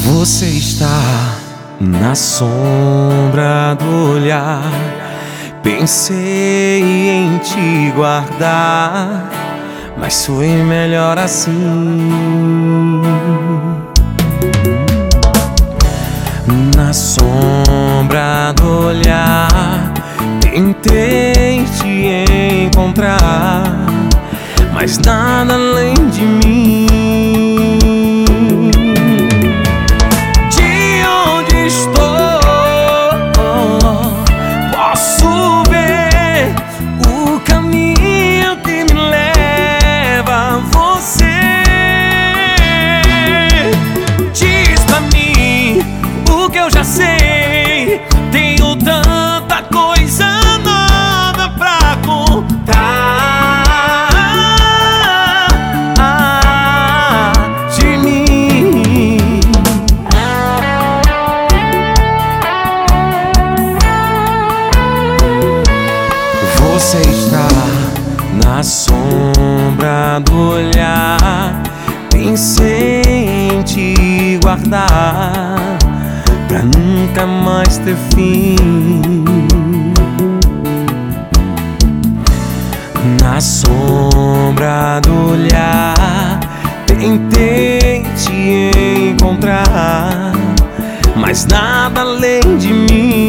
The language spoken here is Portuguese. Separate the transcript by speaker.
Speaker 1: Você está na sombra do olhar. Pensei em te guardar, mas foi melhor assim. Na sombra do olhar, tentei te encontrar, mas nada além de mim. De onde estou, posso ver o caminho que me leva a você. Diz pra mim o que eu já sei, tenho tanta coisa nova pra contar. Você está na sombra do olhar. Pensei em te guardar pra nunca mais ter fim. Na sombra do olhar, tentei te encontrar, mas nada além de mim.